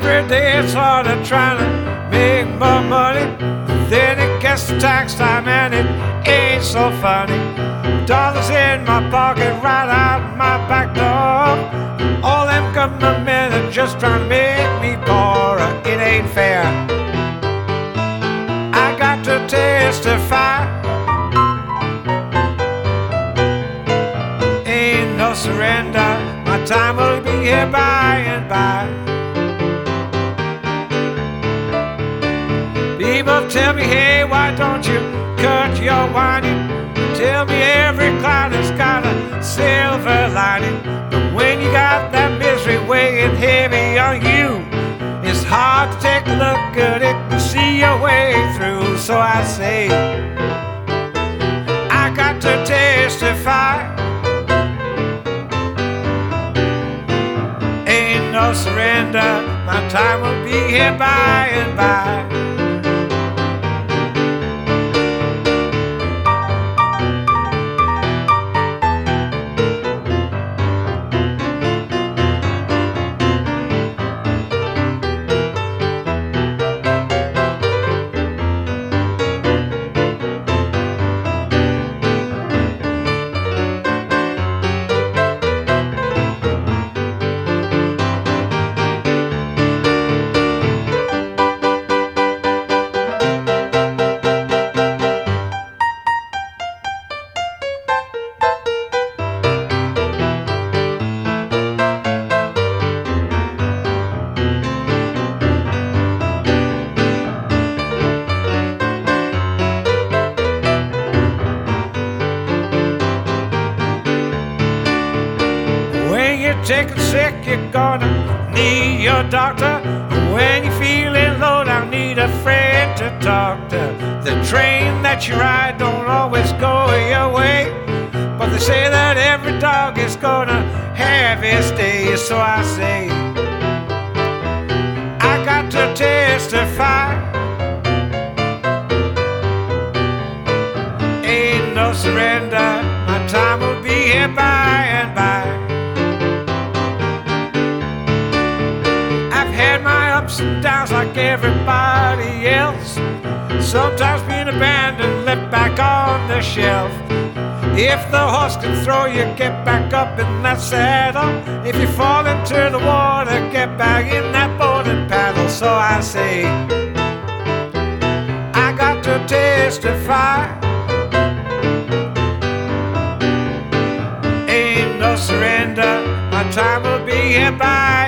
Every day it's harder trying to make more money. Then it gets to tax time and it ain't so funny. Dollars in my pocket, right out my back door. All them government men are just trying to make me poor. It ain't fair. I got to testify. Ain't no surrender. My time will be here by and by. People tell me, hey, why don't you cut your whining? Tell me every cloud has got a silver lining. But when you got that misery weighing heavy on you, it's hard to take a look at it and see your way through. So I say, I got to testify. Ain't no surrender. My time will be here by and by. Taking sick, you're gonna need your doctor. When you're feeling low down, need a friend to talk to. The train that you ride don't always go your way, but they say that every dog is gonna have his day. So I say, I got to testify. Ain't no surrender. My time will be here by and by. Ups and downs like everybody else. Sometimes being abandoned, left back on the shelf. If the horse can throw you, get back up in that saddle. If you fall into the water, get back in that boat and paddle. So I say, I got to testify. Ain't no surrender. My time will be here by